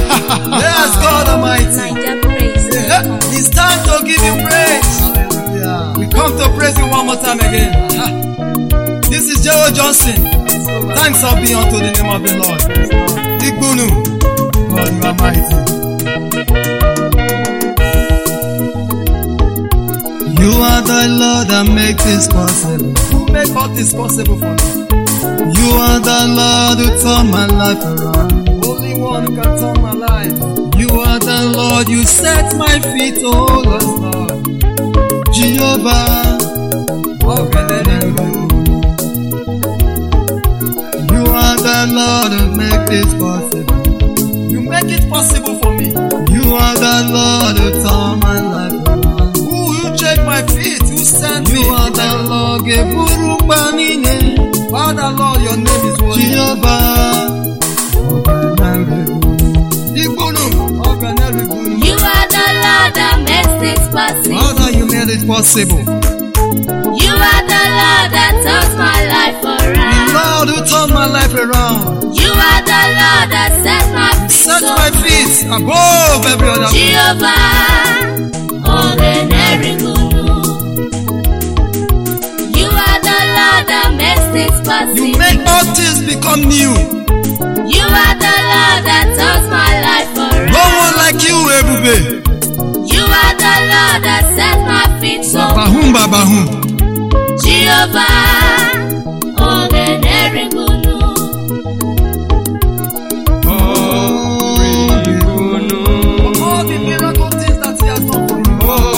Yes, God Almighty. Niger Praise. It's time to give you praise. Hallelujah. We come to praise you one more time again. This is Joe Johnson. Thanks are be unto the name of the Lord. Igbunu. God, you are mighty. You are the Lord that makes this possible. Who make all this possible for me? You are the Lord who turned my life around. Only one who can turn my life. You are the Lord, you set my feet, oh Yes, Lord. Lord. Jehovah, you are the Lord who makes this possible. You make it possible for me. You are the Lord who turned my life around. Who you check my feet? Who sent me? You are the Lord, Geburu Banine. Father, Lord, your name is worthy. Jehovah, Igbunu. You are the Lord that makes this possible. Father, you made it possible. You are the Lord that turns my life The around. Lord who turned my life around. You are the Lord that set my feet Set so my feet above every other. Jehovah, Ogenerigunu. You are the Lord that makes this possible. You make all things become new. You are the Lord that turns my life around. No one like you, Ebube. You are the Lord that set my feet so Bahum, babahum. Jehovah, Ogenerigunu. All the miracle things that he has done for you.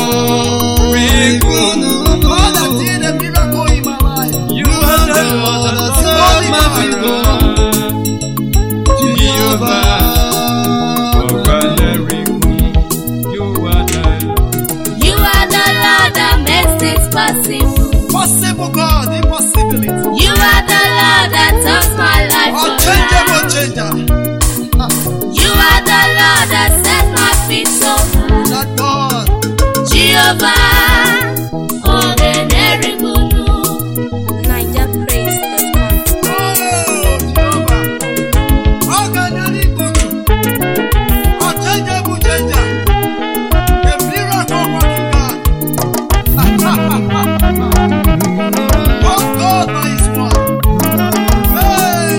God that did a miracle in my life. You are the Lord that set my feet on. Jehovah, You are the Lord that makes this possible. Possible God, impossibility. You are the Lord that turns my life Unchangeable around. changer. You are the Lord that set my feet so high. That God. Jehovah, Ogenerigunu. NigerPraise.com. Oh, Jehovah. Ogenerigunu. Unchangeable changer. The miracle working God. Oh, God by his word. Hey.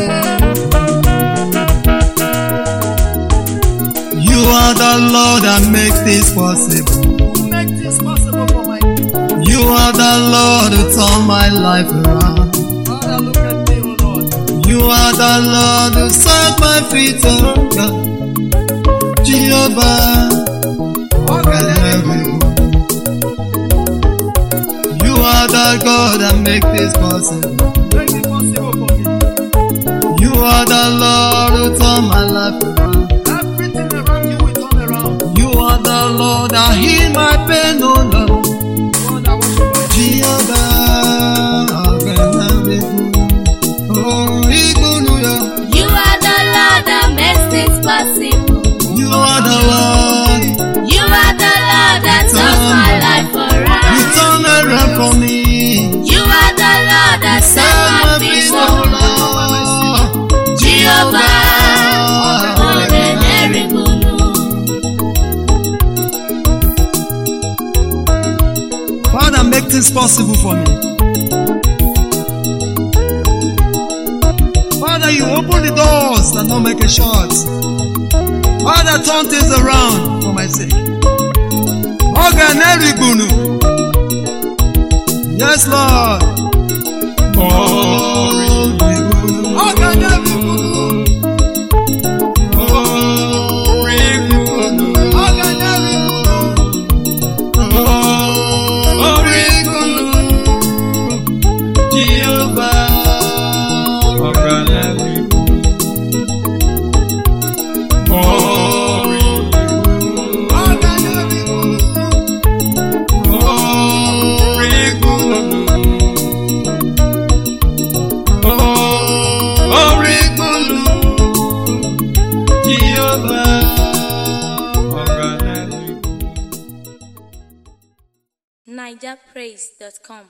you are the Lord that makes this possible. Who make this possible for my You are the Lord who turned my life around. Father? Look at me, oh Lord. You are the Lord who set my feet on God. Jehovah, Ogenerigunu. you are the God that makes this possible. Make it possible for me. You are the Lord who turned my life around. Everything around you will turn around. You are the Lord that healed my pain, oh Lord. God, I worship you. Jehovah, oh, Igbunu, You are the Lord that makes this possible. you are the Lord. You are the Lord that turns my life You around. turn around for me. You are the Lord that set my feet so high. Jehovah, Ogenerigunu. Father, make things possible for me. Father, you open the doors that no make a short. Father, turn things around for my sake. Ogenerigunu. Yes, Lord. Ogenerigunu. Ogenerigunu. NigerPraise.com.